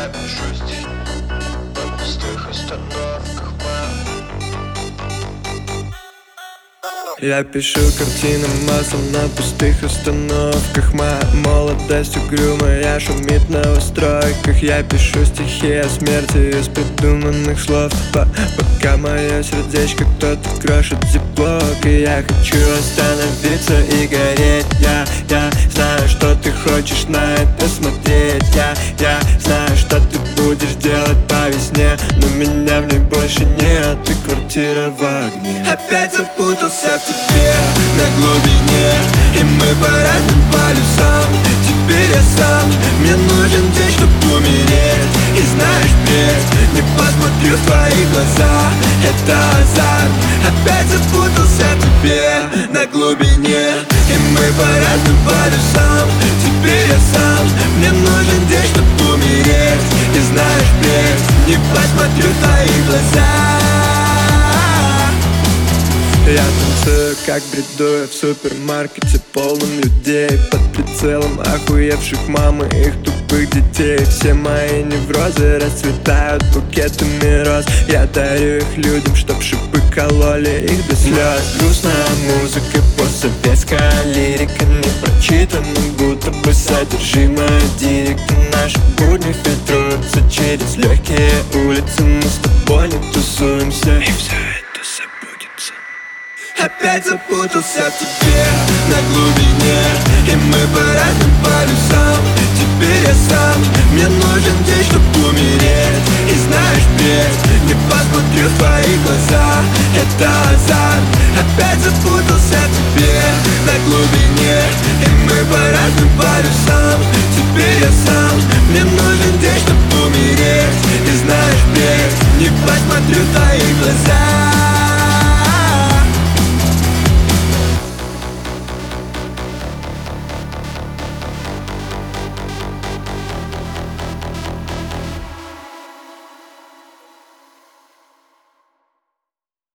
Я пишу стихи на пустых остановках. Я пишу картины маслом на пустых остановках. Моя молодость угрюмая шумит на стройках. Я пишу стихи о смерти из придуманных слов. Пока мое сердечко кто-то крошит зиплок. И я хочу остановиться и гореть. Я знаю, что ты хочешь на это смотреть. Я знаю, что ты будешь делать по весне, но меня в ней больше нет. И квартира в огне. Опять запутался в тебе на глубине, и мы по разным полюсам. Теперь я сам, мне нужен день, чтоб умереть. И знаешь, бред, не посмотрю в твои глаза. Это азарт. Опять запутался в тебе на глубине, и мы по разным полюсам. Теперь я сам, мне нужен день, чтоб умереть. И знаешь, бред, не посмотрю в твои глаза. Я танцую, как бредую в супермаркете, полном людей. Под прицелом охуевших мам и их тупых детей. Все мои неврозы расцветают букетами роз. Я дарю их людям, чтоб шипы кололи их до слез. Грустная музыка, постсоветская лирика, не прочитана, будто бы содержимое директа. Наши будни фильтруются через легкие улицы. Мы с тобой не тусуемся, и все это забудется. Опять запутался в тебе на глубине, и мы по разным полюсам. Теперь я сам, мне нужен день, чтоб умереть. И знаешь, бред, не посмотрю в твои глаза. Это азарт. Опять запутался в тебе на глубине, и мы по разным полюсам.